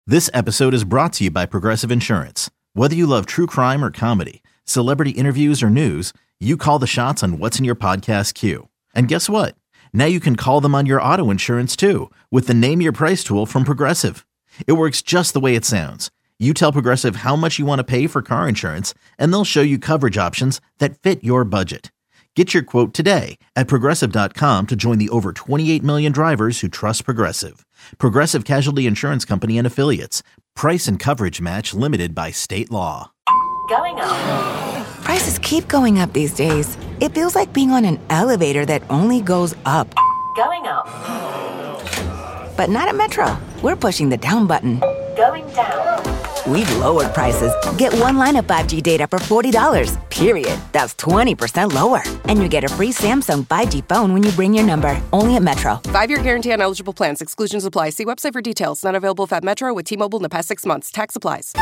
This episode is brought to you by Progressive Insurance. Whether you love true crime or comedy, celebrity interviews or news, you call the shots on what's in your podcast queue. And guess what? Now you can call them on your auto insurance too with the Name Your Price tool from Progressive. It works just the way it sounds. You tell Progressive how much you want to pay for car insurance, and they'll show you coverage options that fit your budget. Get your quote today at Progressive.com to join the over 28 million drivers who trust Progressive. Progressive Casualty Insurance Company and Affiliates. Price and coverage match limited by state law. Going up. Prices keep going up these days. It feels like being on an elevator that only goes up. Going up. But not at Metro. We're pushing the down button. Going down. We've lowered prices. Get one line of 5G data for $40, period. That's 20% lower. And you get a free Samsung 5G phone when you bring your number. Only at Metro. 5-year guarantee on eligible plans. Exclusions apply. See website for details. Not available at Metro with T-Mobile in the past 6 months. Tax applies.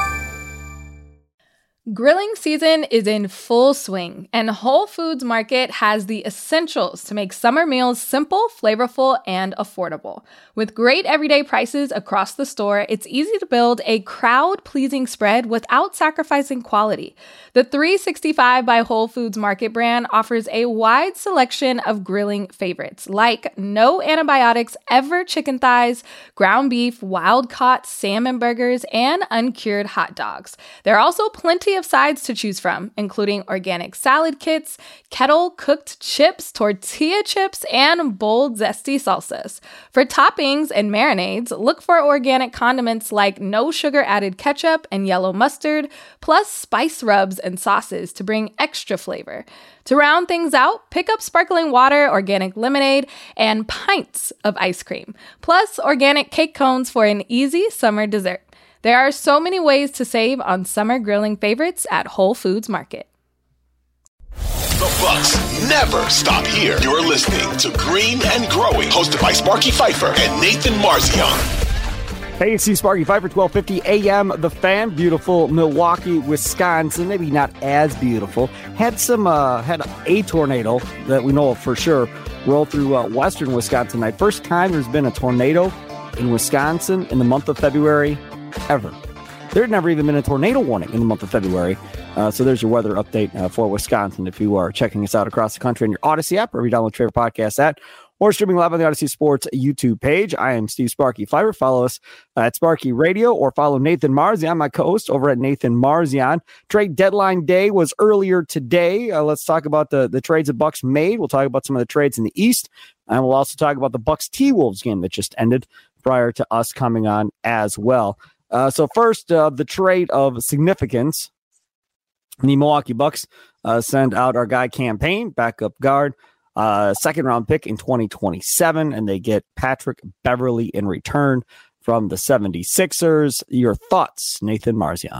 Grilling season is in full swing, and Whole Foods Market has the essentials to make summer meals simple, flavorful, and affordable. With great everyday prices across the store, it's easy to build a crowd-pleasing spread without sacrificing quality. The 365 by Whole Foods Market brand offers a wide selection of grilling favorites, like no antibiotics ever chicken thighs, ground beef, wild-caught salmon burgers, and uncured hot dogs. There are also plenty of sides to choose from, including organic salad kits, kettle-cooked chips, tortilla chips, and bold, zesty salsas. For toppings and marinades, look for organic condiments like no sugar-added ketchup and yellow mustard, plus spice rubs and sauces to bring extra flavor. To round things out, pick up sparkling water, organic lemonade, and pints of ice cream, plus organic cake cones for an easy summer dessert. There are so many ways to save on summer grilling favorites at Whole Foods Market. The Bucks never stop here. You're listening to Green and Growing, hosted by Sparky Fifer and Nathan Marzion. Hey, it's Steve Sparky Fifer, 1250 AM, The Fan, beautiful Milwaukee, Wisconsin. Maybe not as beautiful. Had a tornado that we know of for sure roll through western Wisconsin tonight. First time there's been a tornado in Wisconsin in the month of February ever. There had never even been a tornado warning in the month of February. So there's your weather update for Wisconsin. If you are checking us out across the country on your Odyssey app, or if you download your favorite podcast app, or streaming live on the Odyssey Sports YouTube page. I am Steve Sparky Fifer. Follow us at Sparky Radio, or follow Nathan Marzion, my co-host, over at Nathan Marzion. Trade deadline day was earlier today. Let's talk about the trades the Bucks made. We'll talk about some of the trades in the East, and we'll also talk about the Bucks T-Wolves game that just ended prior to us coming on as well. So first, the trade of significance. The Milwaukee Bucks send out our guy Cam Payne, backup guard, second round pick in 2027, and they get Patrick Beverley in return from the 76ers. Your thoughts, Nathan Marzion?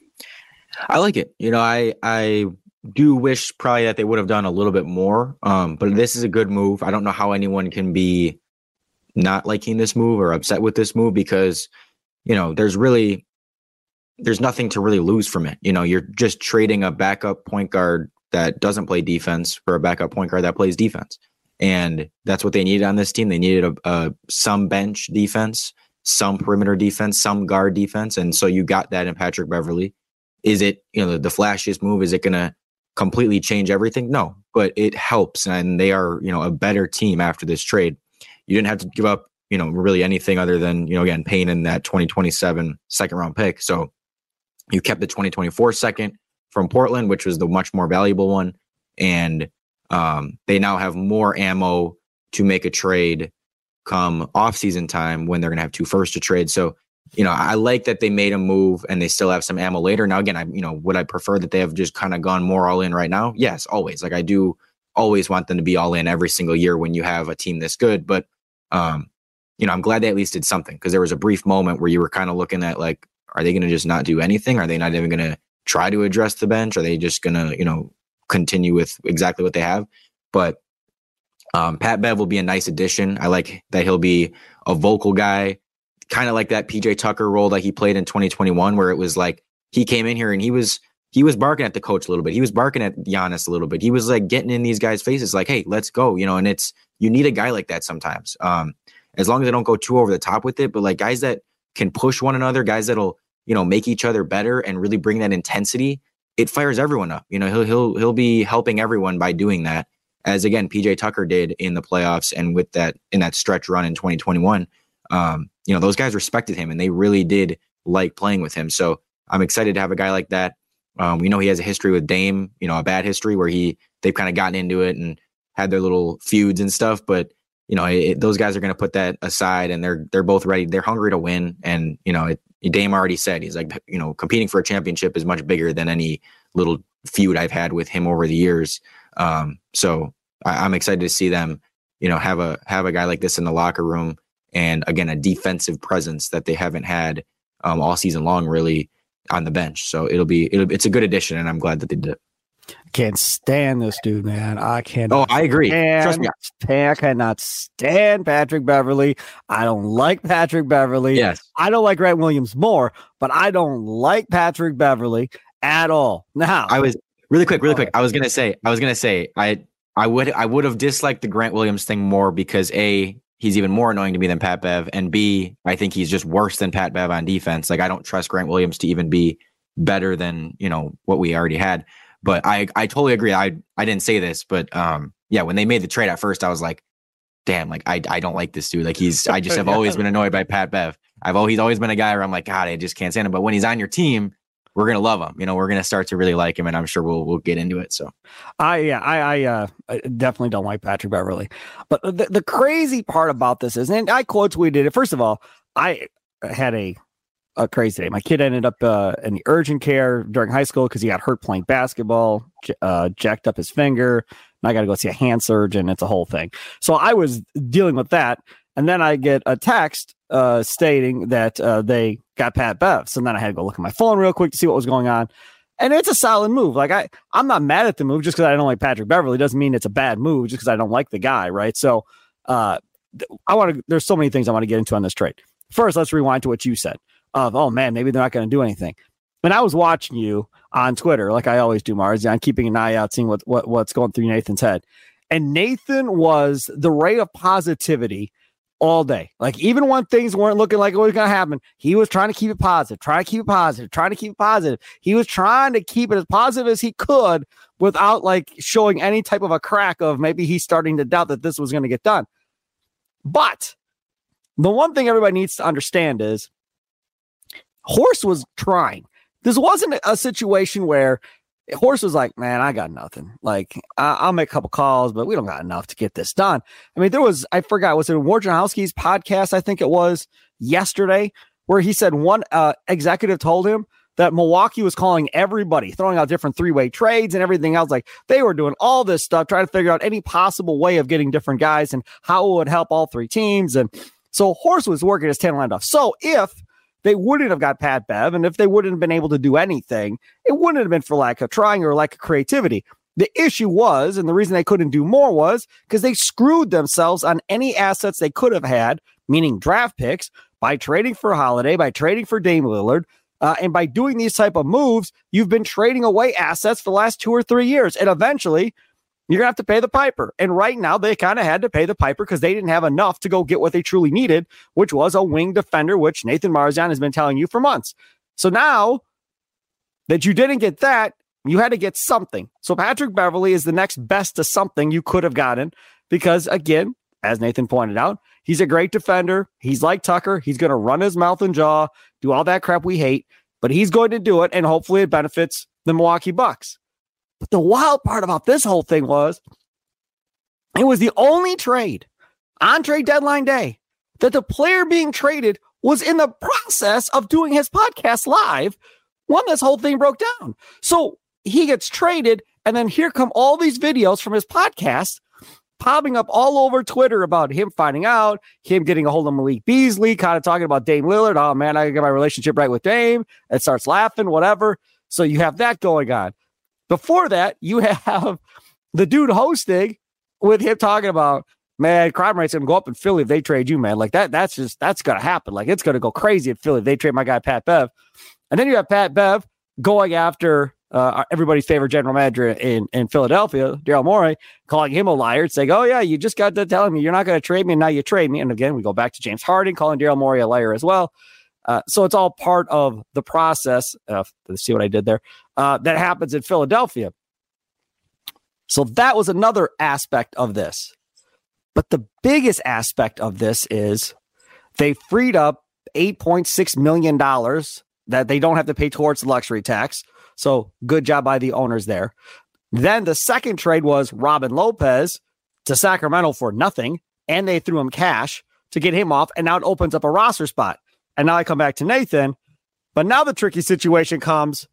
I like it. You know, I do wish probably that they would have done a little bit more, but this is a good move. I don't know how anyone can be not liking this move or upset with this move, because you know, there's nothing to really lose from it. You know, you're just trading a backup point guard that doesn't play defense for a backup point guard that plays defense. And that's what they needed on this team. They needed some bench defense, some perimeter defense, some guard defense. And so you got that in Patrick Beverley. Is it, you know, the flashiest move? Is it going to completely change everything? No, but it helps. And they are, you know, a better team after this trade. You didn't have to give up, you know, really anything other than, you know, again, Payne in that 2027 second round pick. So you kept the 2024 second from Portland, which was the much more valuable one. And they now have more ammo to make a trade come off-season time when they're going to have 2 firsts to trade. So, you know, I like that they made a move and they still have some ammo later. Now, again, would I prefer that they have just kind of gone more all in right now? Yes, always. Like, I do always want them to be all in every single year when you have a team this good. But, you know, I'm glad they at least did something, because there was a brief moment where you were kind of looking at, like, are they going to just not do anything? Are they not even going to try to address the bench? Are they just going to, you know, continue with exactly what they have? But Pat Bev will be a nice addition. I like that he'll be a vocal guy, kind of like that PJ Tucker role that he played in 2021, where it was like he came in here and he was barking at the coach a little bit. He was barking at Giannis a little bit. He was like getting in these guys' faces like, hey, let's go, you know, and you need a guy like that sometimes. As long as they don't go too over the top with it, but like guys that can push one another, guys that'll, make each other better and really bring that intensity, it fires everyone up. He'll be helping everyone by doing that, as again PJ Tucker did in the playoffs and with that in that stretch run in 2021. Those guys respected him and they really did like playing with him. So I'm excited to have a guy like that. We know he has a history with Dame, a bad history where they've kind of gotten into it and had their little feuds and stuff. But those guys are going to put that aside, and they're both ready. They're hungry to win. And Dame already said, he's like, competing for a championship is much bigger than any little feud I've had with him over the years. So I'm excited to see them, have a guy like this in the locker room, and again, a defensive presence that they haven't had all season long, really, on the bench. So it's a good addition, and I'm glad that they did it. Can't stand this dude, man. I can't. Oh, I agree. Trust me. I cannot stand Patrick Beverley. I don't like Patrick Beverley. Yes. I don't like Grant Williams more, but I don't like Patrick Beverley at all. Now, I was really quick. I was gonna say, I would have disliked the Grant Williams thing more because A, he's even more annoying to me than Pat Bev, and B, I think he's just worse than Pat Bev on defense. Like, I don't trust Grant Williams to even be better than what we already had. But I totally agree. I didn't say this, but when they made the trade at first, I was like, damn, like I don't like this dude. Like I just have always been annoyed by Pat Bev. He's always been a guy where I'm like, God, I just can't stand him. But when he's on your team, we're gonna love him. We're gonna start to really like him, and I'm sure we'll get into it. So I definitely don't like Patrick Beverley. But the crazy part about this is, and I quote tweeted it. First of all, I had a crazy day. My kid ended up in the urgent care during high school because he got hurt playing basketball, jacked up his finger, and I got to go see a hand surgeon. It's a whole thing. So I was dealing with that, and then I get a text stating that they got Pat Bev. So then I had to go look at my phone real quick to see what was going on. And it's a solid move. Like I'm not mad at the move just because I don't like Patrick Beverley. Doesn't mean it's a bad move just because I don't like the guy, right? So there's so many things I want to get into on this trade. First, let's rewind to what you said. Oh man, maybe they're not going to do anything. And I was watching you on Twitter, like I always do, Mars. I'm keeping an eye out, seeing what's going through Nathan's head. And Nathan was the ray of positivity all day. Like, even when things weren't looking like it was going to happen, he was trying to keep it positive, trying to keep it positive. He was trying to keep it as positive as he could without like showing any type of a crack of maybe he's starting to doubt that this was going to get done. But the one thing everybody needs to understand is Horst was trying. This wasn't a situation where Horst was like, man, I got nothing. Like, I'll make a couple calls, but we don't got enough to get this done. I mean, I forgot, was it Wojciechowski's podcast? I think it was yesterday, where he said one executive told him that Milwaukee was calling everybody, throwing out different three-way trades and everything else. Like, they were doing all this stuff, trying to figure out any possible way of getting different guys and how it would help all three teams. And so Horst was working his tail end off. So if they wouldn't have got Pat Bev, and if they wouldn't have been able to do anything, it wouldn't have been for lack of trying or lack of creativity. The issue was, and the reason they couldn't do more was because they screwed themselves on any assets they could have had, meaning draft picks, by trading for Holiday, by trading for Dame Lillard, and by doing these type of moves, you've been trading away assets for the last 2 or 3 years, and eventually you're going to have to pay the piper. And right now, they kind of had to pay the piper because they didn't have enough to go get what they truly needed, which was a wing defender, which Nathan Marzian has been telling you for months. So now that you didn't get that, you had to get something. So Patrick Beverley is the next best to something you could have gotten because, again, as Nathan pointed out, he's a great defender. He's like Tucker. He's going to run his mouth and jaw, do all that crap we hate, but he's going to do it, and hopefully it benefits the Milwaukee Bucks. But the wild part about this whole thing was it was the only trade on trade deadline day that the player being traded was in the process of doing his podcast live when this whole thing broke down. So he gets traded, and then here come all these videos from his podcast popping up all over Twitter about him finding out, him getting a hold of Malik Beasley, kind of talking about Dame Lillard. Oh, man, I get my relationship right with Dame. It starts laughing, whatever. So you have that going on. Before that, you have the dude hosting with him talking about, man, crime rate's going to go up in Philly if they trade you, man. Like that's going to happen. Like, it's going to go crazy in Philly if they trade my guy, Pat Bev. And then you have Pat Bev going after everybody's favorite general manager in Philadelphia, Daryl Morey, calling him a liar, saying, oh, yeah, you just got to tell me you're not going to trade me, and now you trade me. And again, we go back to James Harden calling Daryl Morey a liar as well. So it's all part of the process. See what I did there? That happens in Philadelphia. So that was another aspect of this. But the biggest aspect of this is they freed up $8.6 million that they don't have to pay towards the luxury tax. So good job by the owners there. Then the second trade was Robin Lopez to Sacramento for nothing, and they threw him cash to get him off, and now it opens up a roster spot. And now I come back to Nathan, but now the tricky situation comes.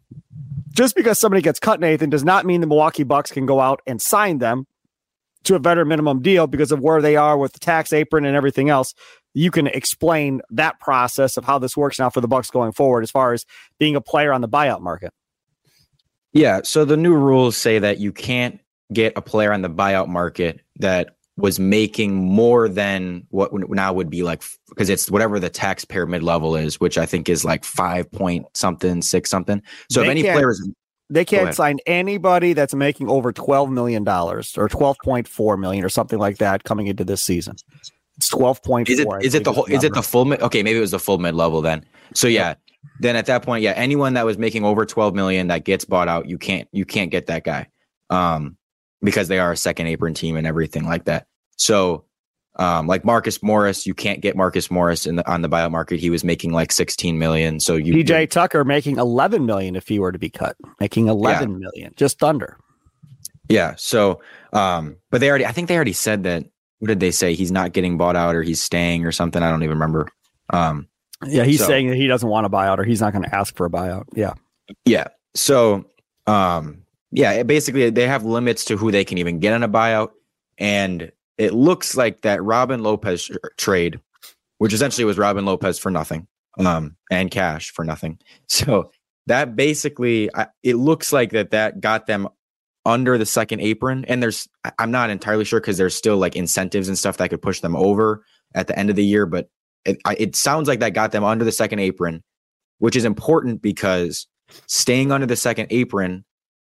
Just because somebody gets cut, Nathan, does not mean the Milwaukee Bucks can go out and sign them to a veteran minimum deal because of where they are with the tax apron and everything else. You can explain that process of how this works now for the Bucks going forward as far as being a player on the buyout market. Yeah, so the new rules say that you can't get a player on the buyout market that was making more than what now would be like, because it's whatever the taxpayer mid-level is, which I think is like 5 point something, 6 something. So if any players... They can't sign anybody that's making over $12 million or $12.4 million or something like that coming into this season. It's 12.4. Is it the full mid? Okay, maybe it was the full mid level then. So yeah, then at that point, yeah, anyone that was making over 12 million that gets bought out, you can't get that guy, because they are a second apron team and everything like that. So, like Marcus Morris, you can't get Marcus Morris on the buyout market. He was making like 16 million. So PJ Tucker making 11 million if he were to be cut, making 11 million, just under. Yeah. So, but I think they already said that. What did they say? He's not getting bought out or he's staying or something. I don't even remember. He's saying that he doesn't want a buyout or he's not going to ask for a buyout. Yeah. Yeah. So, basically they have limits to who they can even get on a buyout. And it looks like that Robin Lopez trade, which essentially was Robin Lopez for nothing, and cash for nothing. So that basically, it looks like that got them under the second apron. And I'm not entirely sure because there's still like incentives and stuff that could push them over at the end of the year. But it sounds like that got them under the second apron, which is important because staying under the second apron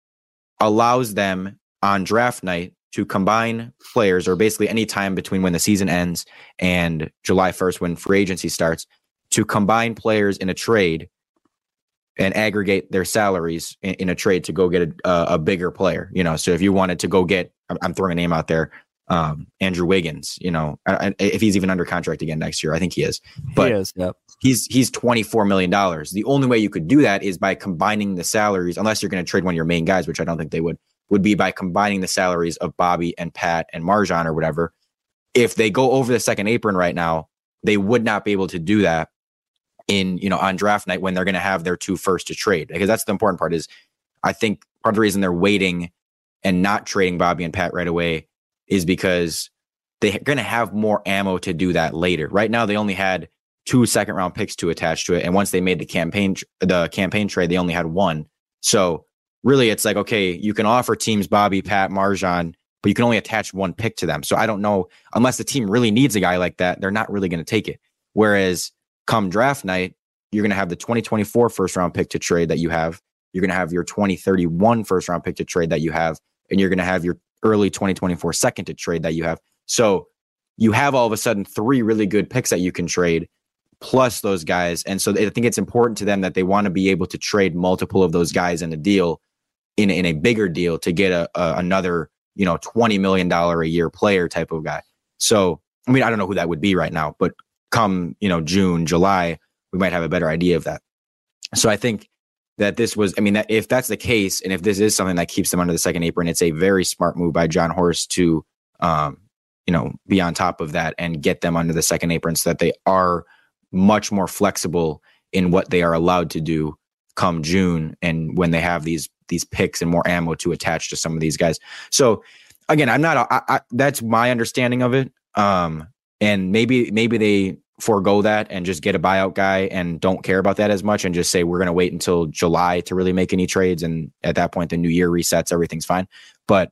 allows them on draft night to combine players, or basically any time between when the season ends and July 1st, when free agency starts, to combine players in a trade and aggregate their salaries in a trade to go get a bigger player. So if you wanted to go get, I'm throwing a name out there, Andrew Wiggins, if he's even under contract again next year, I think he is. But he is, yep. He's $24 million. The only way you could do that is by combining the salaries, unless you're going to trade one of your main guys, which I don't think they would be by combining the salaries of Bobby and Pat and MarJon or whatever. If they go over the second apron right now, they would not be able to do that on draft night when they're going to have their 2 first to trade, because that's the important part. Is I think part of the reason they're waiting and not trading Bobby and Pat right away is because they're going to have more ammo to do that later. Right now, they only had 2 second round picks to attach to it. And once they made the campaign trade, they only had 1. So really it's like, okay, you can offer teams Bobby, Pat, MarJon, but you can only attach 1 pick to them. So I don't know, unless the team really needs a guy like that, they're not really going to take it. Whereas come draft night, you're going to have the 2024 first round pick to trade that you have. You're going to have your 2031 first round pick to trade that you have. And you're going to have your early 2024 second to trade that you have. So you have all of a sudden 3 really good picks that you can trade plus those guys. And so I think it's important to them that they want to be able to trade multiple of those guys in a deal, in a bigger deal, to get another, $20 million a year player type of guy. So, I mean, I don't know who that would be right now, but come, June, July, we might have a better idea of that. So I think that this was, that if that's the case, and if this is something that keeps them under the second apron, it's a very smart move by Jon Horst to, be on top of that and get them under the second apron so that they are much more flexible in what they are allowed to do come June, and when they have these picks and more ammo to attach to some of these guys. So again, that's my understanding of it. And maybe they forego that and just get a buyout guy and don't care about that as much and just say, we're going to wait until July to really make any trades. And at that point, the new year resets, everything's fine. But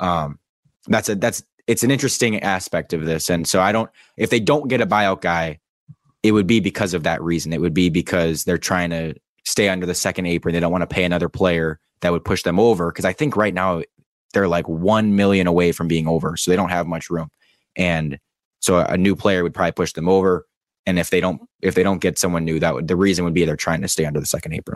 it's an interesting aspect of this. And so if they don't get a buyout guy, it would be because of that reason. It would be because they're trying to stay under the second apron. They don't want to pay another player that would push them over. Cause I think right now they're like 1 million away from being over. So they don't have much room. And so a new player would probably push them over. And if they don't get someone new, the reason would be they're trying to stay under the second apron.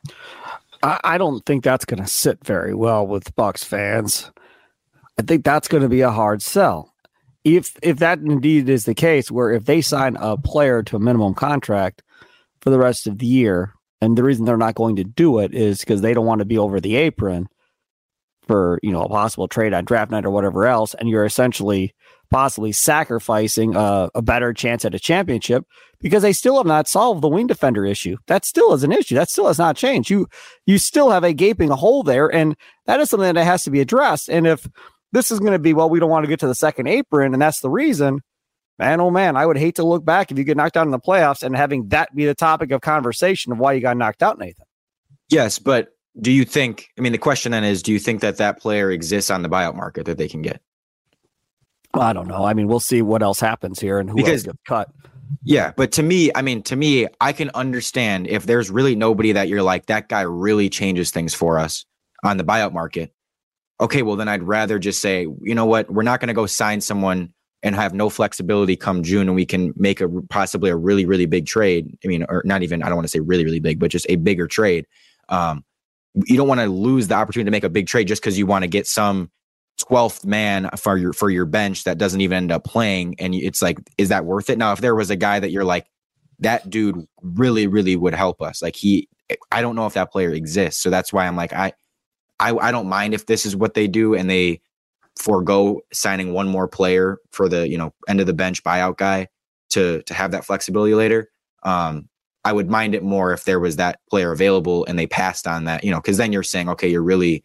I don't think that's going to sit very well with Bucks fans. I think that's going to be a hard sell. If that indeed is the case, where if they sign a player to a minimum contract for the rest of the year, and the reason they're not going to do it is because they don't want to be over the apron for, a possible trade on draft night or whatever else, and you're essentially possibly sacrificing a better chance at a championship because they still have not solved the wing defender issue. That still is an issue. That still has not changed. You still have a gaping hole there, and that is something that has to be addressed. And if this is going to be, well, we don't want to get to the second apron, and that's the reason, man, oh man, I would hate to look back if you get knocked out in the playoffs and having that be the topic of conversation of why you got knocked out, Nathan. Yes, but do you think, the question then is, do you think that player exists on the buyout market that they can get? Well, I don't know. We'll see what else happens here and who else gets cut. Yeah, but to me, I can understand if there's really nobody that you're like, that guy really changes things for us on the buyout market. Okay, well, then I'd rather just say, you know what, we're not going to go sign someone and have no flexibility come June, and we can make possibly a really, really big trade. Or not even, I don't want to say really, really big, but just a bigger trade. You don't want to lose the opportunity to make a big trade just because you want to get some 12th man for your bench that doesn't even end up playing. And it's like, is that worth it? Now, if there was a guy that you're like, that dude really, really would help us. Like I don't know if that player exists. So that's why I'm like, I don't mind if this is what they do and they forego signing one more player for the, end of the bench buyout guy to have that flexibility later. I would mind it more if there was that player available and they passed on that, because then you're saying, okay, you're really,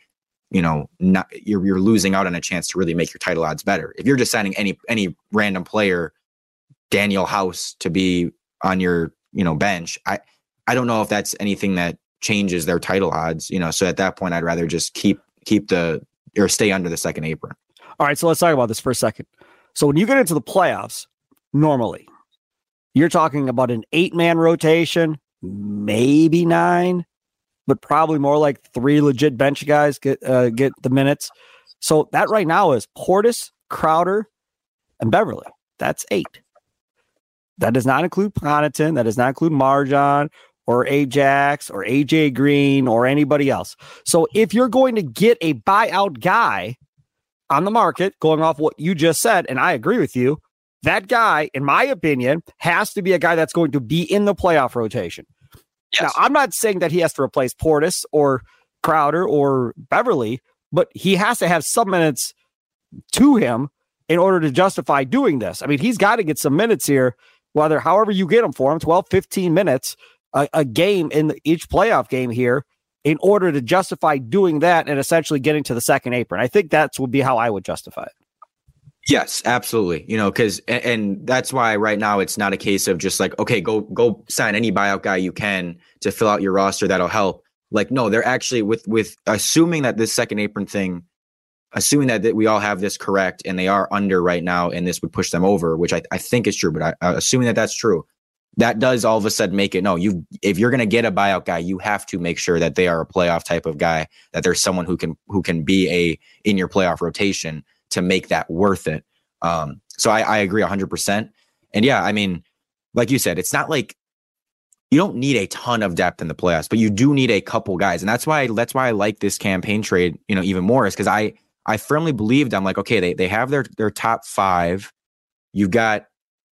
you're losing out on a chance to really make your title odds better. If you're just signing any random player, Daniel House, to be on your, bench, I don't know if that's anything that changes their title odds, so at that point, I'd rather just keep or stay under the second apron. All right. So let's talk about this for a second. So when you get into the playoffs, normally you're talking about an 8-man rotation, maybe 9, but probably more like 3 legit bench guys get the minutes. So that right now is Portis, Crowder, and Beverly. That's 8. That does not include Connaughton. That does not include Marjan or Ajax or AJ Green or anybody else. So if you're going to get a buyout guy on the market, going off what you just said, and I agree with you, that guy, in my opinion, has to be a guy that's going to be in the playoff rotation. Yes. Now, I'm not saying that he has to replace Portis or Crowder or Beverly, but he has to have some minutes to him in order to justify doing this. He's got to get some minutes here, however you get him for him, 12, 15 minutes a game in each playoff game here in order to justify doing that and essentially getting to the second apron. I think that would be how I would justify it. Yes, absolutely. Because and that's why right now it's not a case of just like, okay, go sign any buyout guy you can to fill out your roster. That'll help. Like, no, they're actually with assuming that this second apron thing, assuming that we all have this correct and they are under right now and this would push them over, which I think is true. But assuming that that's true, that does all of a sudden make it, no, if you're going to get a buyout guy, you have to make sure that they are a playoff type of guy, that there's someone who can be in your playoff rotation to make that worth it. So I agree 100%. And yeah, like you said, it's not like you don't need a ton of depth in the playoffs, but you do need a couple guys. And that's why I like this campaign trade, even more, is because I firmly believed, I'm like, okay, they have their top 5. You've got,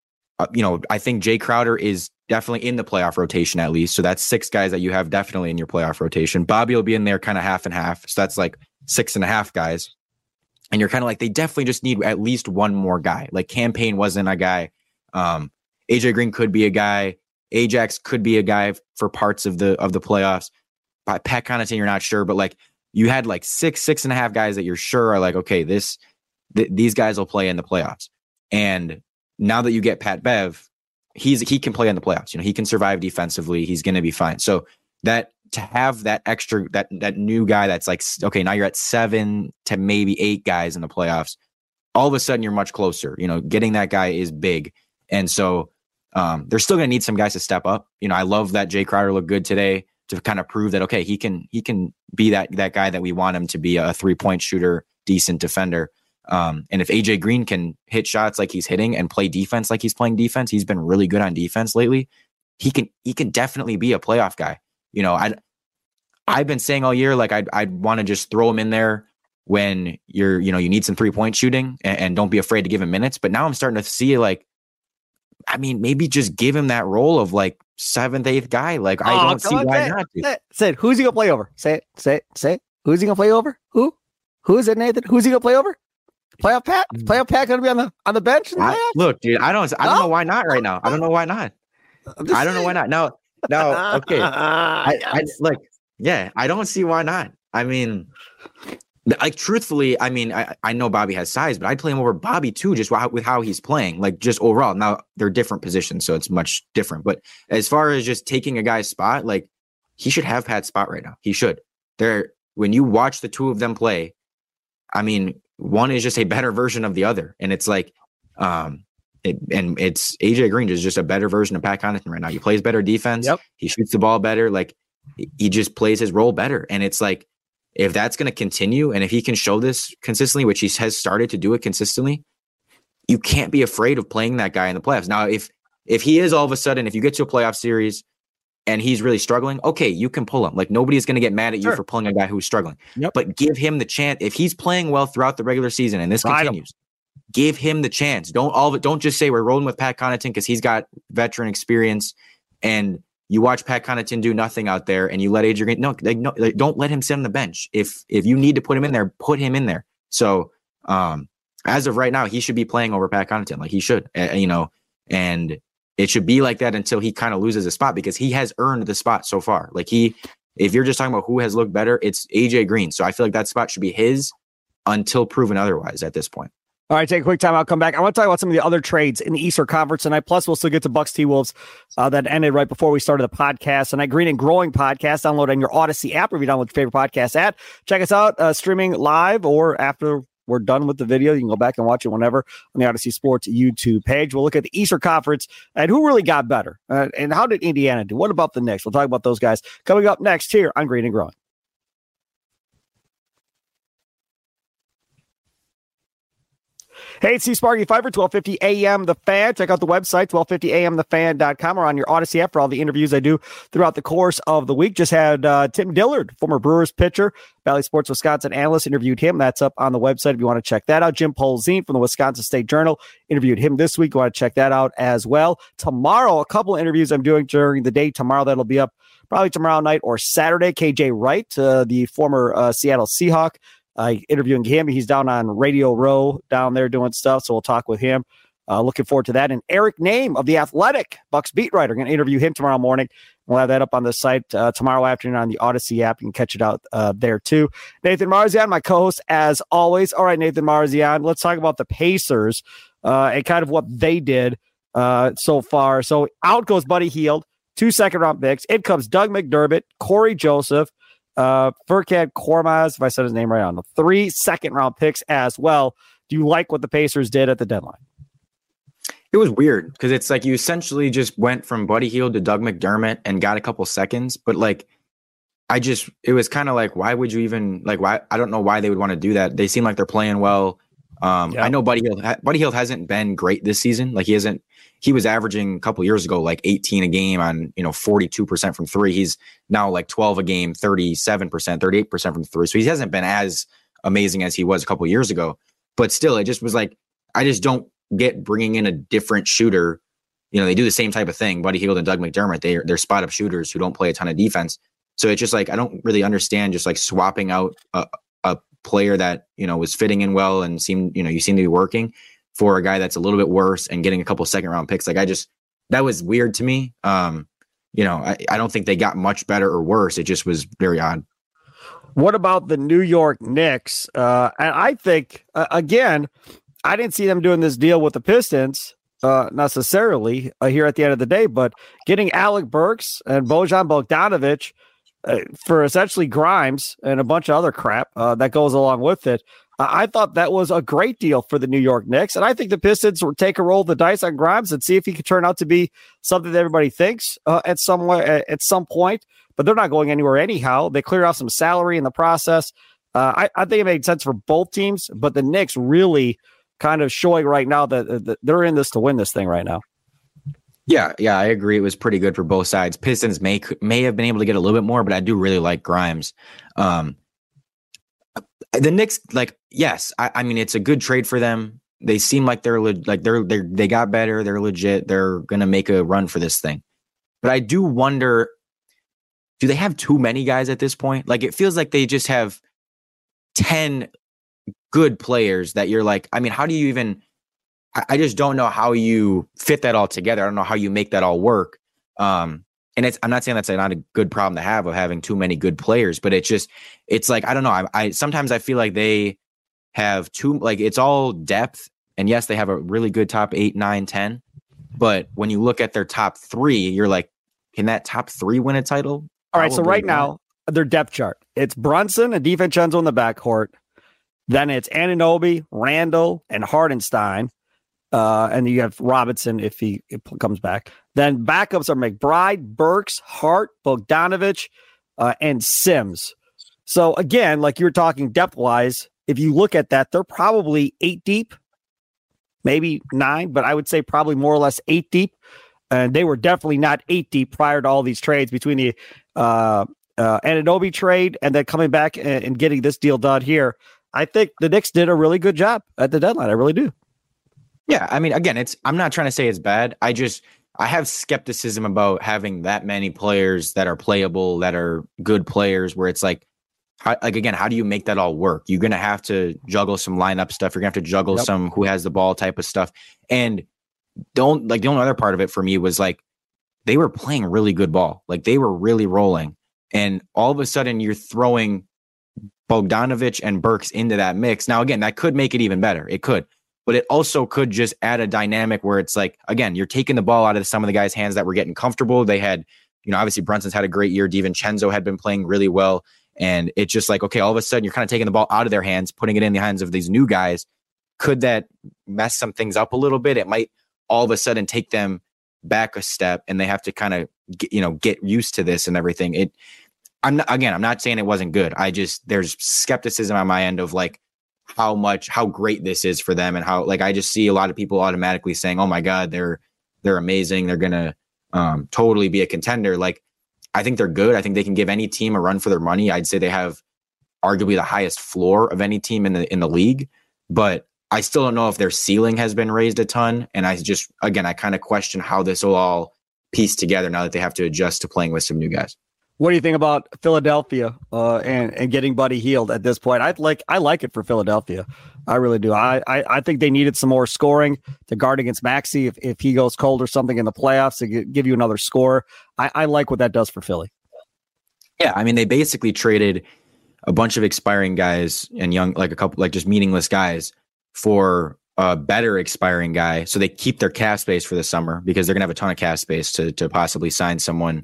I think Jay Crowder is definitely in the playoff rotation at least. So that's 6 guys that you have definitely in your playoff rotation. Bobby will be in there kind of half and half. So that's like 6.5 guys. And you're kind of like, they definitely just need at least one more guy. Like Campaign wasn't a guy. AJ Green could be a guy. Ajax could be a guy for parts of the playoffs. By Pat Connaughton, you're not sure, but like you had like 6.5 guys that you're sure are like, okay, these guys will play in the playoffs. And now that you get Pat Bev, he can play in the playoffs. He can survive defensively. He's going to be fine. So that to have that extra, that new guy that's like, okay, now you're at 7 to maybe 8 guys in the playoffs. All of a sudden you're much closer. Getting that guy is big. And so they're still going to need some guys to step up. I love that Jay Crowder looked good today to kind of prove that, okay, he can be that guy that we want him to be, a 3-point shooter, decent defender. And if AJ Green can hit shots like he's hitting and play defense like he's playing defense, he's been really good on defense lately. He can definitely be a playoff guy. You know, I've been saying all year, like I'd want to just throw him in there when you need some 3-point shooting and don't be afraid to give him minutes. But now I'm starting to see, like, I mean, maybe just give him that role of like 7th, 8th guy. Like, I don't see why not. Say it. Who's he gonna play over? Say it. Who's he gonna play over? Who is it, Nathan? Who's he gonna play over? Playoff Pat? Playoff Pat gonna be on the bench? Look, dude, I don't know why not right now. I don't know why not. I don't know why not. No, okay. I look, yeah, I don't see why not. I mean, like, truthfully, I mean, I know Bobby has size, but I'd play him over Bobby too, just with how he's playing, like, just overall. Now, they're different positions, so it's much different. But as far as just taking a guy's spot, like, he should have Pat's spot right now. He should. When you watch the two of them play, I mean, one is just a better version of the other. And it's like, it's AJ Green is just a better version of Pat Connaughton right now. He plays better defense. Yep. He shoots the ball better. Like, he just plays his role better. And it's like, if that's going to continue, and if he can show this consistently, which he has started to do it consistently, you can't be afraid of playing that guy in the playoffs. Now, if he is all of a sudden, if you get to a playoff series and he's really struggling, okay, you can pull him. Like, nobody's going to get mad at you for pulling a guy who's struggling. Yep. But give him the chance. If he's playing well throughout the regular season and this continues, give him the chance. Don't just say we're rolling with Pat Connaughton because he's got veteran experience, and you watch Pat Connaughton do nothing out there, and you let AJ Green. No, don't let him sit on the bench. If you need to put him in there, put him in there. So as of right now, he should be playing over Pat Connaughton. Like, he should, and it should be like that until he kind of loses a spot, because he has earned the spot so far. Like, if you're just talking about who has looked better, it's AJ Green. So I feel like that spot should be his until proven otherwise at this point. All right, take a quick time. I'll come back. I want to talk about some of the other trades in the Eastern Conference tonight. Plus, we'll still get to Bucks T-Wolves that ended right before we started the podcast. Tonight, Green and Growing podcast. Download on your Odyssey app, or if you download your favorite podcast app. Check us out streaming live, or after we're done with the video, you can go back and watch it whenever on the Odyssey Sports YouTube page. We'll look at the Eastern Conference and who really got better. And how did Indiana do? What about the Knicks? We'll talk about those guys coming up next here on Green and Growing. Hey, it's Sparky Pfeiffer, 1250 AM The Fan. Check out the website, 1250amthefan.com, or on your Odyssey app for all the interviews I do throughout the course of the week. Just had Tim Dillard, former Brewers pitcher, Valley Sports Wisconsin analyst, interviewed him. That's up on the website if you want to check that out. Jim Polzin from the Wisconsin State Journal interviewed him this week. You want to check that out as well. Tomorrow, a couple of interviews I'm doing during the day. Tomorrow, that'll be up probably tomorrow night or Saturday. KJ Wright, the former Seattle Seahawk, interviewing him. He's down on Radio Row down there doing stuff, so we'll talk with him. Looking forward to that. And Eric Name of The Athletic, Bucks beat writer, going to interview him tomorrow morning. We'll have that up on the site tomorrow afternoon on the Odyssey app. You can catch it out there too. Nathan Marzian, my co-host, as always. All right, Nathan Marzian, let's talk about the Pacers and kind of what they did so far. So out goes Buddy Hield, 2 second-round picks. In comes Doug McDermott, Corey Joseph, Furkan Korkmaz, if I said his name right, on the 3 second-round picks as well. Do you like what the Pacers did at the deadline? It was weird because it's like you essentially just went from Buddy Hield to Doug McDermott and got a couple seconds. But like, it was kind of like, why would you even why? I don't know why they would want to do that. They seem like they're playing well. I know Buddy Hield hasn't been great this season. Like, he was averaging a couple years ago, like 18 a game on, 42% from three. He's now like 12 a game, 37%, 38% from three. So he hasn't been as amazing as he was a couple years ago, but still, it just was like, I just don't get bringing in a different shooter. They do the same type of thing. Buddy Hield and Doug McDermott, they're spot up shooters who don't play a ton of defense. So it's just like, I don't really understand just like swapping out a player that, was fitting in well and you seem to be working for a guy that's a little bit worse and getting a couple second round picks. Like, that was weird to me. I don't think they got much better or worse. It just was very odd. What about the New York Knicks? And I think, again, I didn't see them doing this deal with the Pistons necessarily here at the end of the day, but getting Alec Burks and Bojan Bogdanovic for essentially Grimes and a bunch of other crap that goes along with it. I thought that was a great deal for the New York Knicks, and I think the Pistons will take a roll of the dice on Grimes and see if he could turn out to be something that everybody thinks at some point, but they're not going anywhere anyhow. They clear off some salary in the process. I think it made sense for both teams, but the Knicks really kind of showing right now that they're in this to win this thing right now. Yeah, I agree. It was pretty good for both sides. Pistons may have been able to get a little bit more, but I do really like Grimes. The Knicks, yes, I mean it's a good trade for them. They seem like they got better. They're legit. They're gonna make a run for this thing. But I do wonder, do they have too many guys at this point? Like it feels like they just have 10 good players that you're like, I mean, how do you even? I just don't know how you fit that all together. I don't know how you make that all work. And I'm not saying that's not a good problem to have of having too many good players, but it's like, I don't know. I sometimes I feel like they have it's all depth. And yes, they have a really good top 8, 9, 10. But when you look at their top 3, you're like, can that top 3 win a title? All right. So right now, their depth chart, it's Brunson and DiVincenzo in the backcourt. Then it's Anunoby, Randall, and Hardenstein. And you have Robinson if he comes back. Then backups are McBride, Burks, Hart, Bogdanovich, and Sims. So again, like you were talking depth-wise, if you look at that, they're probably 8 deep, maybe 9, but I would say probably more or less 8 deep. And they were definitely not 8 deep prior to all these trades between the Anunoby trade and then coming back and getting this deal done here. I think the Knicks did a really good job at the deadline. I really do. Yeah, I mean, again, I'm not trying to say it's bad. I have skepticism about having that many players that are playable, that are good players, where it's like again, how do you make that all work? You're going to have to juggle some lineup stuff. You're going to have to juggle some who has the ball type of stuff. And the only other part of it for me was like, they were playing really good ball. Like they were really rolling. And all of a sudden you're throwing Bogdanovich and Burks into that mix. Now, again, that could make it even better. It could. But it also could just add a dynamic where it's like, again, you're taking the ball out of some of the guys' hands that were getting comfortable. They had, obviously Brunson's had a great year. DiVincenzo had been playing really well. And it's just like, okay, all of a sudden you're kind of taking the ball out of their hands, putting it in the hands of these new guys. Could that mess some things up a little bit? It might all of a sudden take them back a step and they have to kind of, get used to this and everything. I'm not saying it wasn't good. There's skepticism on my end of like, how great this is for them and how I just see a lot of people automatically saying, oh my God, they're amazing. They're going to totally be a contender. Like, I think they're good. I think they can give any team a run for their money. I'd say they have arguably the highest floor of any team in the league, but I still don't know if their ceiling has been raised a ton. And I kind of question how this will all piece together now that they have to adjust to playing with some new guys. What do you think about Philadelphia and getting Buddy Hield at this point? I like it for Philadelphia. I really do. I think they needed some more scoring to guard against Maxey if he goes cold or something in the playoffs to give you another score. I like what that does for Philly. Yeah, I mean, they basically traded a bunch of expiring guys and young, a couple, just meaningless guys for a better expiring guy. So they keep their cap space for the summer because they're going to have a ton of cap space to possibly sign someone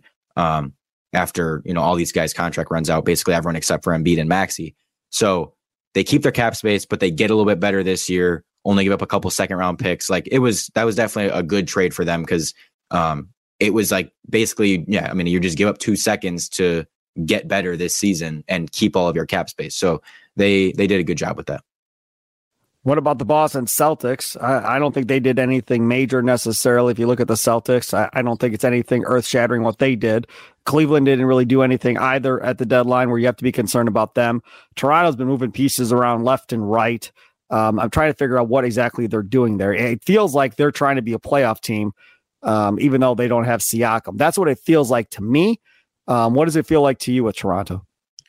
after, all these guys' contract runs out, basically everyone except for Embiid and Maxey. So they keep their cap space, but they get a little bit better this year, only give up a couple second round picks. That was definitely a good trade for them because it was basically, you just give up 2 seconds to get better this season and keep all of your cap space. So they did a good job with that. What about the Boston Celtics? I don't think they did anything major necessarily. If you look at the Celtics, I don't think it's anything earth-shattering what they did. Cleveland didn't really do anything either at the deadline where you have to be concerned about them. Toronto's been moving pieces around left and right. I'm trying to figure out what exactly they're doing there. It feels like they're trying to be a playoff team, even though they don't have Siakam. That's what it feels like to me. What does it feel like to you with Toronto?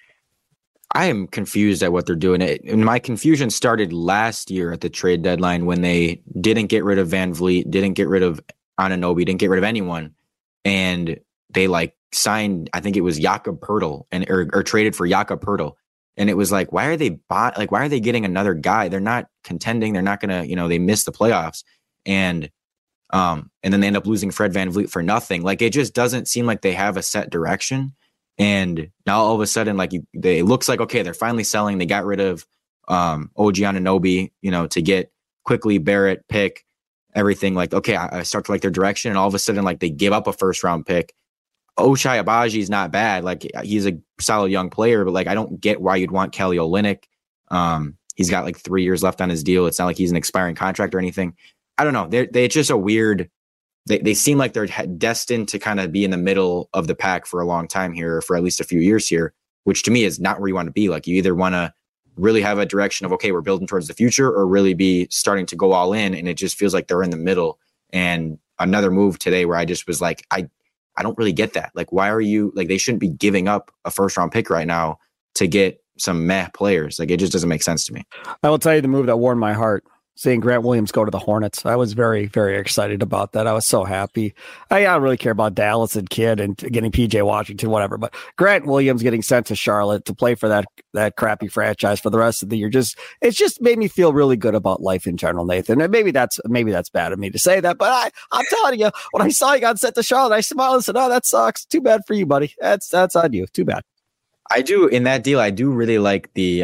I am confused at what they're doing. And my confusion started last year at the trade deadline when they didn't get rid of Van Vliet, didn't get rid of Anunoby, didn't get rid of anyone. And they signed, I think it was Jakob Poeltl or traded for Jakob Poeltl. And it was like, why are they getting another guy? They're not contending. They're not going to, they missed the playoffs. And then they end up losing Fred Van Vliet for nothing. It just doesn't seem like they have a set direction. And now all of a sudden, it looks like, okay, they're finally selling. They got rid of OG Anunoby, to get quickly Barrett pick, everything. Okay, I start to like their direction. And all of a sudden, they give up a first round pick. Ochai Agbaji is not bad. Like, he's a solid young player, but like, I don't get why you'd want Kelly Olynyk. He's got like 3 years left on his deal. It's not like he's an expiring contract or anything. I don't know. It's just a weird. They seem like they're destined to kind of be in the middle of the pack for a long time here, for at least a few years here, which to me is not where you want to be. Like, you either want to really have a direction of, okay, we're building towards the future, or really be starting to go all in. And it just feels like they're in the middle. And another move today where I just was like, I don't really get that. Like, why are you like, they shouldn't be giving up a first round pick right now to get some meh players. Like, it just doesn't make sense to me. I will tell you the move that warmed my heart, seeing Grant Williams go to the Hornets. I was very, very excited about that. I was so happy. I don't really care about Dallas and Kidd and getting PJ Washington, whatever, but Grant Williams getting sent to Charlotte to play for that crappy franchise for the rest of the year. It's just made me feel really good about life in general, Nathan. And maybe that's bad of me to say that, but I'm telling you, when I saw you got sent to Charlotte, I smiled and said, "Oh, that sucks. Too bad for you, buddy. That's on you. Too bad." I do, in that deal, I do really like the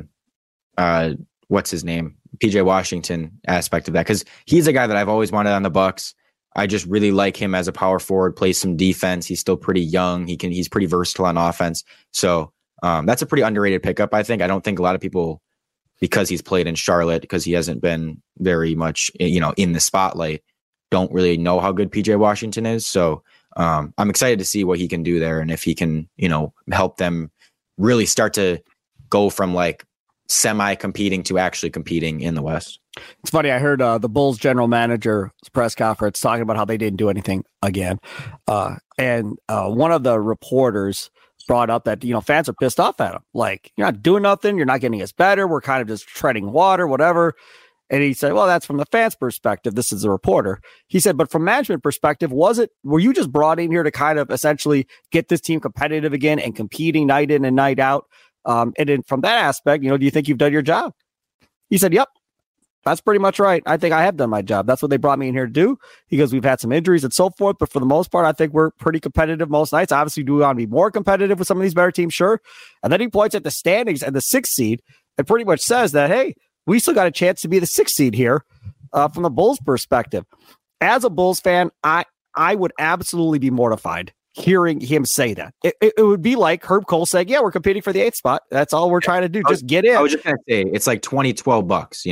what's his name? PJ Washington aspect of that, because he's a guy that I've always wanted on the Bucks. I just really like him as a power forward, plays some defense. He's still pretty young. He's pretty versatile on offense. So that's a pretty underrated pickup, I think. I don't think a lot of people, because he's played in Charlotte, because he hasn't been very much, in the spotlight, don't really know how good PJ Washington is. So I'm excited to see what he can do there, and if he can, help them really start to go from like semi-competing to actually competing in the West. It's funny. I heard the Bulls general manager's press conference talking about how they didn't do anything again. And one of the reporters brought up that, fans are pissed off at him. Like, you're not doing nothing. You're not getting us better. We're kind of just treading water, whatever. And he said, well, that's from the fans' perspective. This is the reporter. He said, but from management perspective, were you just brought in here to kind of essentially get this team competitive again and competing night in and night out? And then from that aspect, do you think you've done your job? He said, yep, that's pretty much right. I think I have done my job. That's what they brought me in here to do. He goes, we've had some injuries and so forth, but for the most part, I think we're pretty competitive most nights. Obviously, do we want to be more competitive with some of these better teams? Sure. And then he points at the standings and the 6th seed and pretty much says that, hey, we still got a chance to be the 6th seed here from the Bulls perspective. As a Bulls fan, I would absolutely be mortified hearing him say that. It would be like Herb Cole saying, yeah, we're competing for the 8th spot. That's all we're trying to do. Just get in. I was just going to say, it's like $12,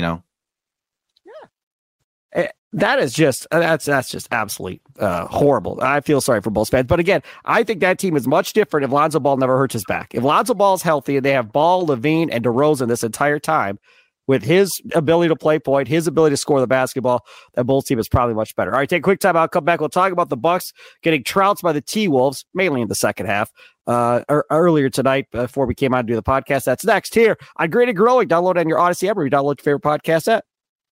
Yeah. That is just, that's just absolutely horrible. I feel sorry for Bulls fans. But again, I think that team is much different if Lonzo Ball never hurts his back. If Lonzo Ball is healthy and they have Ball, Levine, and DeRozan this entire time, with his ability to play point, his ability to score the basketball, that Bulls team is probably much better. All right, take a quick time. I'll come back. We'll talk about the Bucks getting trounced by the T-Wolves, mainly in the second half, earlier tonight before we came on to do the podcast. That's next here on Green and Growing. Download on your Odyssey app or you download your favorite podcast app.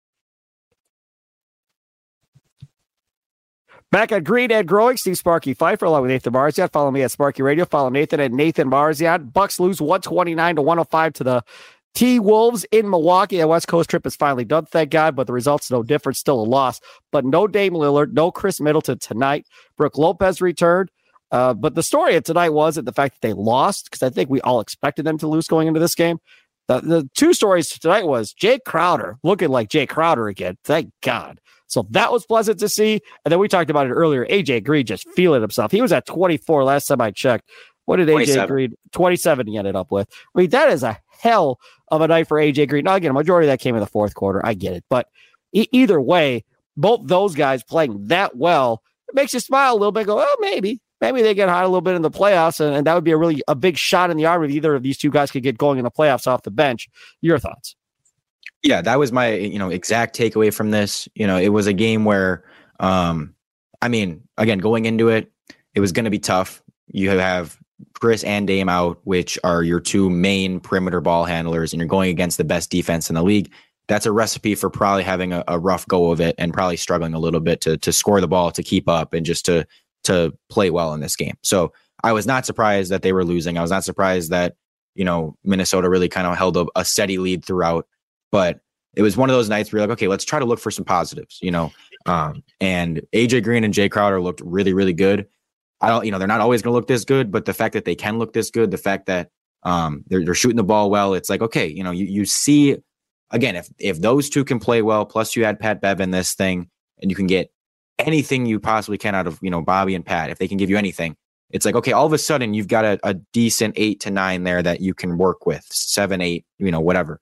Back on Green and Growing, Steve Sparky Pfeiffer along with Nathan Marzian. Follow me at Sparky Radio. Follow Nathan at Nathan Marzian. Bucks lose 129-105 to the T-Wolves in Milwaukee. A West Coast trip is finally done, thank God, but the result's no different. Still a loss. But no Dame Lillard, no Chris Middleton tonight. Brook Lopez returned. But the story of tonight wasn't the fact that they lost, because I think we all expected them to lose going into this game. The two stories tonight was Jay Crowder looking like Jay Crowder again. Thank God. So that was pleasant to see. And then we talked about it earlier. AJ Green just feeling himself. He was at 24 last time I checked. What did AJ Green? 27 he ended up with. I mean, that is a hell of a night for AJ Green. Now, again, a majority of that came in the fourth quarter. I get it. But either way, both those guys playing that well, it makes you smile a little bit, go, oh, maybe they get hot a little bit in the playoffs. And that would be a big shot in the arm if either of these two guys could get going in the playoffs off the bench. Your thoughts? Yeah, that was my, exact takeaway from this. It was a game where, again, going into it, it was going to be tough. You have Chris and Dame out, which are your two main perimeter ball handlers, and you're going against the best defense in the league. That's a recipe for probably having a rough go of it and probably struggling a little bit to score the ball, to keep up, and just to play well in this game. So I was not surprised that they were losing. I was not surprised that, Minnesota really kind of held a steady lead throughout. But it was one of those nights where you're like, okay, let's try to look for some positives, and AJ Green and Jay Crowder looked really, really good. They're not always going to look this good, but the fact that they can look this good, the fact that they're shooting the ball well, it's like, okay, you see, again, if those two can play well, plus you add Pat Bev in this thing, and you can get anything you possibly can out of, Bobby and Pat, if they can give you anything, it's like, okay, all of a sudden you've got a decent 8 to 9 there that you can work with, 7, 8, whatever.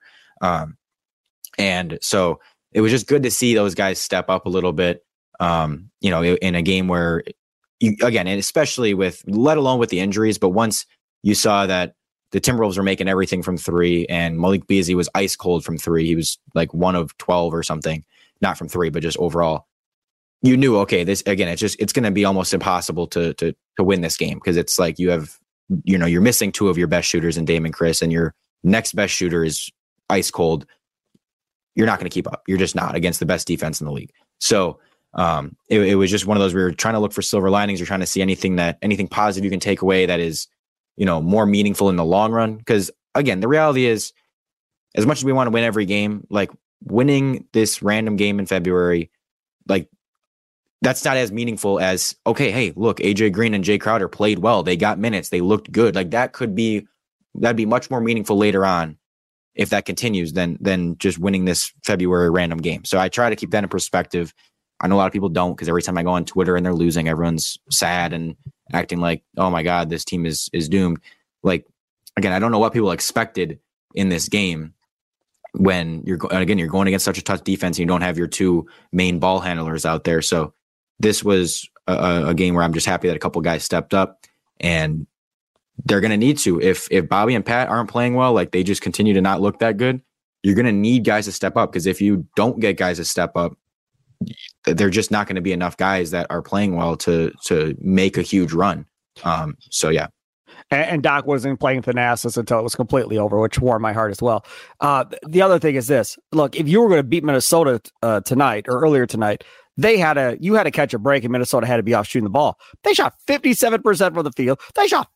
And so it was just good to see those guys step up a little bit, in a game where and especially let alone with the injuries, but once you saw that the Timberwolves were making everything from 3 and Malik Beasley was ice cold from 3. He was like 1 of 12 or something, not from 3, but just overall. You knew, okay, this again, it's going to be almost impossible to win this game, because it's like you're missing 2 of your best shooters in Dame and Chris, and your next best shooter is ice cold. You're not going to keep up. You're just not against the best defense in the league. So it was just one of those, we were trying to look for silver linings. You're trying to see anything positive you can take away that is, more meaningful in the long run. Because again, the reality is, as much as we want to win every game, like winning this random game in February, like that's not as meaningful as, okay, hey, look, AJ Green and Jay Crowder played well. They got minutes. They looked good. Like that'd be much more meaningful later on if that continues than just winning this February random game. So I try to keep that in perspective. I know a lot of people don't, because every time I go on Twitter and they're losing, everyone's sad and acting like, oh my God, this team is doomed. Like, again, I don't know what people expected in this game when you're going against such a tough defense and you don't have your 2 main ball handlers out there. So this was a game where I'm just happy that a couple guys stepped up, and they're going to need to. If Bobby and Pat aren't playing well, like they just continue to not look that good, you're going to need guys to step up, because if you don't get guys to step up, they're just not going to be enough guys that are playing well to make a huge run. So yeah. And Doc wasn't playing Thanasis until it was completely over, which warmed my heart as well. The other thing is this. Look, if you were going to beat Minnesota tonight or earlier tonight, you had to catch a break, and Minnesota had to be off shooting the ball. They shot 57% from the field. They shot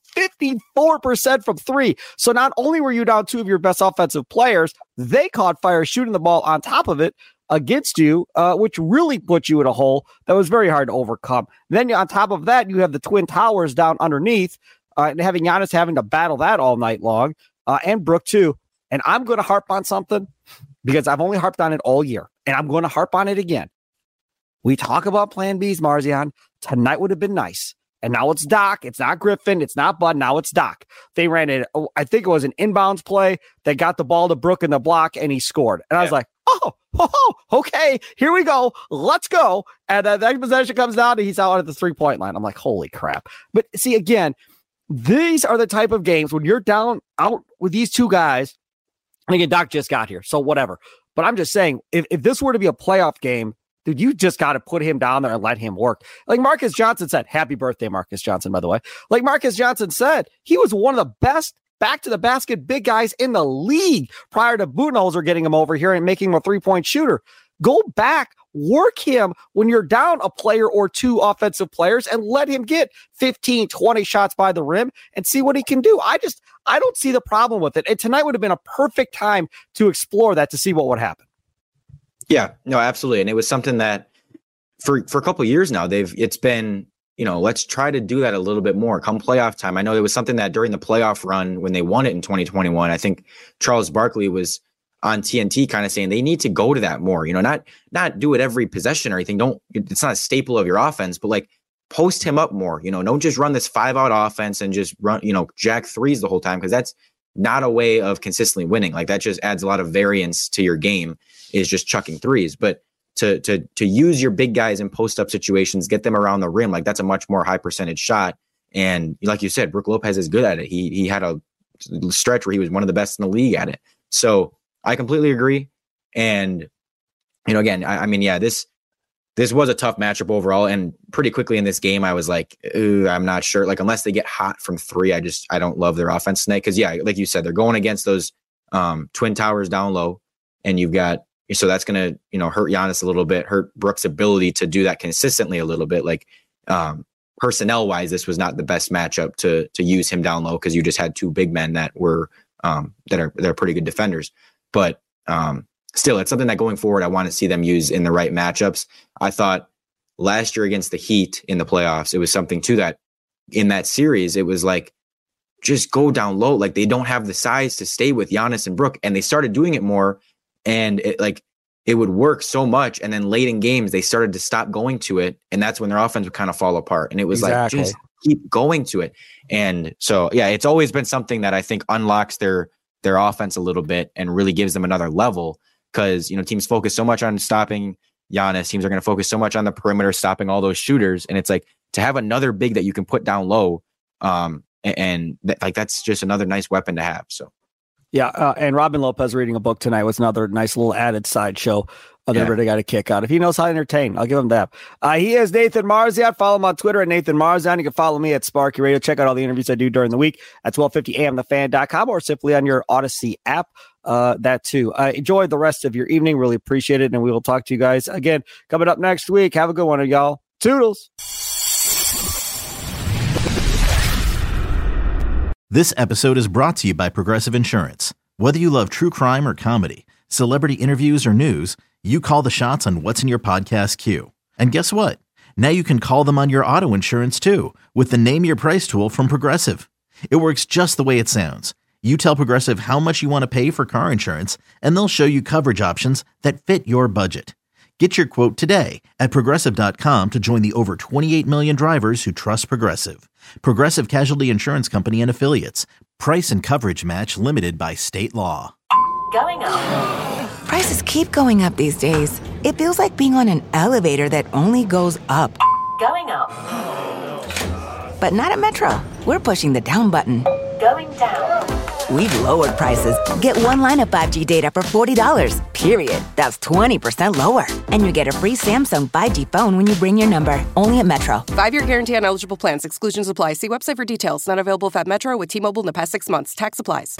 54% from 3. So not only were you down 2 of your best offensive players, they caught fire shooting the ball on top of it against you, which really put you in a hole that was very hard to overcome. Then on top of that, you have the Twin Towers down underneath, and having Giannis having to battle that all night long, and Brook too. And I'm going to harp on something, because I've only harped on it all year, and I'm going to harp on it again. We talk about Plan Bs, Marzion. Tonight would have been nice. And now it's Doc. It's not Griffin. It's not Bud. Now it's Doc. They ran it. I think it was an inbounds play that got the ball to Brook in the block, and he scored. And I was like, oh, okay, here we go. Let's go. And then that possession comes down, and he's out at the 3-point line. I'm like, holy crap. But see, again, these are the type of games when you're down out with these 2 guys. And again, Doc just got here, so whatever. But I'm just saying, if this were to be a playoff game, dude, you just got to put him down there and let him work. Like Marcus Johnson said, happy birthday, Marcus Johnson, by the way. Like Marcus Johnson said, he was one of the best back to the basket big guys in the league prior to Budenholzer getting him over here and making him a 3-point shooter. Go back, work him when you're down a player or 2 offensive players, and let him get 15, 20 shots by the rim and see what he can do. I don't see the problem with it. And tonight would have been a perfect time to explore that, to see what would happen. Yeah, no, absolutely. And it was something that for a couple of years now, it's been, let's try to do that a little bit more come playoff time. I know it was something that during the playoff run, when they won it in 2021, I think Charles Barkley was on TNT kind of saying they need to go to that more, not do it every possession or anything. It's not a staple of your offense, but like post him up more, don't just run this 5-out offense and just run, jack threes the whole time. Cause that's not a way of consistently winning. Like that just adds a lot of variance to your game, is just chucking threes. But to use your big guys in post up situations, get them around the rim, like that's a much more high percentage shot. And like you said, Brook Lopez is good at it. He had a stretch where he was one of the best in the league at it. So I completely agree. And, again, I mean, yeah, this was a tough matchup overall. And pretty quickly in this game, I was like, I'm not sure. Like, unless they get hot from 3, I don't love their offense tonight. Cause yeah, like you said, they're going against those Twin Towers down low, and you've got, so that's going to, hurt Giannis a little bit, hurt Brook's ability to do that consistently a little bit. Like personnel wise, this was not the best matchup to use him down low, because you just had 2 big men that were they're pretty good defenders. But still, it's something that going forward, I want to see them use in the right matchups. I thought last year against the Heat in the playoffs, it was something too that in that series, it was like, just go down low. Like they don't have the size to stay with Giannis and Brook, and they started doing it more. And it would work so much. And then late in games, they started to stop going to it. And that's when their offense would kind of fall apart. And it was like, just keep going to it. And so, yeah, it's always been something that I think unlocks their offense a little bit and really gives them another level, because, teams focus so much on stopping Giannis. Teams are going to focus so much on the perimeter, stopping all those shooters. And it's like, to have another big that you can put down low, that's just another nice weapon to have. So. Yeah, and Robin Lopez reading a book tonight was another nice little added sideshow that everybody got a kick out of. He knows how to entertain. I'll give him that. He is Nathan Marzian. Follow him on Twitter at Nathan Marzian. You can follow me at Sparky Radio. Check out all the interviews I do during the week at 1250 amthefan.com or simply on your Odyssey app. That too. Enjoy the rest of your evening. Really appreciate it. And we will talk to you guys again coming up next week. Have a good one, y'all. Toodles. This episode is brought to you by Progressive Insurance. Whether you love true crime or comedy, celebrity interviews or news, you call the shots on what's in your podcast queue. And guess what? Now you can call them on your auto insurance too with the Name Your Price tool from Progressive. It works just the way it sounds. You tell Progressive how much you want to pay for car insurance, and they'll show you coverage options that fit your budget. Get your quote today at Progressive.com to join the over 28 million drivers who trust Progressive. Progressive Casualty Insurance Company and Affiliates. Price and coverage match limited by state law. Going up. Prices keep going up these days. It feels like being on an elevator that only goes up. Going up. But not at Metro. We're pushing the down button. Going down. We've lowered prices. Get one line of 5G data for $40, period. That's 20% lower. And you get a free Samsung 5G phone when you bring your number. Only at Metro. 5-year guarantee on eligible plans. Exclusions apply. See website for details. Not available if at Metro with T-Mobile in the past 6 months. Tax applies.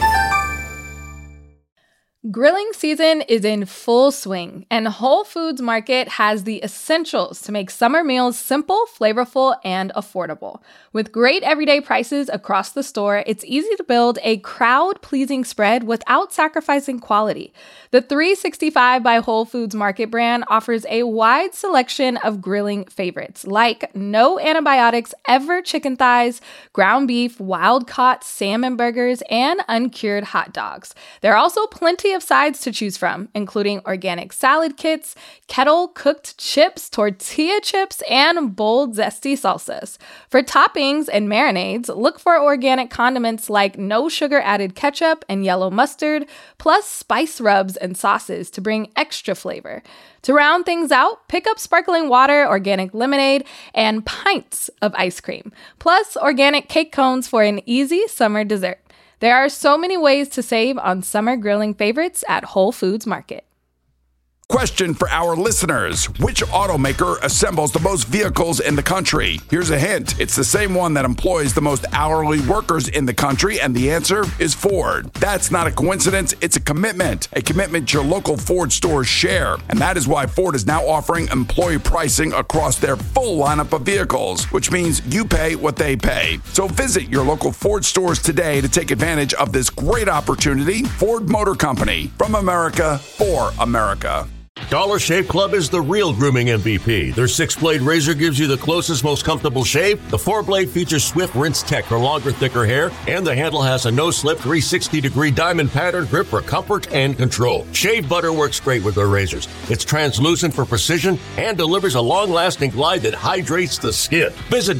Grilling season is in full swing, and Whole Foods Market has the essentials to make summer meals simple, flavorful, and affordable. With great everyday prices across the store, it's easy to build a crowd-pleasing spread without sacrificing quality. The 365 by Whole Foods Market brand offers a wide selection of grilling favorites, like no antibiotics ever chicken thighs, ground beef, wild-caught salmon burgers, and uncured hot dogs. There are also plenty of sides to choose from, including organic salad kits, kettle-cooked chips, tortilla chips, and bold, zesty salsas. For toppings and marinades, look for organic condiments like no sugar-added ketchup and yellow mustard, plus spice rubs and sauces to bring extra flavor. To round things out, pick up sparkling water, organic lemonade, and pints of ice cream, plus organic cake cones for an easy summer dessert. There are so many ways to save on summer grilling favorites at Whole Foods Market. Question for our listeners. Which automaker assembles the most vehicles in the country? Here's a hint. It's the same one that employs the most hourly workers in the country, and the answer is Ford. That's not a coincidence. It's a commitment your local Ford stores share. And that is why Ford is now offering employee pricing across their full lineup of vehicles, which means you pay what they pay. So visit your local Ford stores today to take advantage of this great opportunity. Ford Motor Company, from America for America. Dollar Shave Club is the real grooming MVP. Their 6-blade razor gives you the closest, most comfortable shave. The 4-blade features Swift Rinse Tech for longer, thicker hair. And the handle has a no-slip 360-degree diamond pattern grip for comfort and control. Shave butter works great with their razors. It's translucent for precision and delivers a long-lasting glide that hydrates the skin. Visit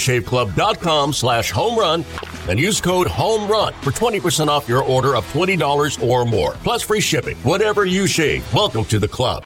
DollarShaveClub.com/homerun and use code HOMERUN for 20% off your order of $20 or more. Plus free shipping. Whatever you shave, welcome to the club.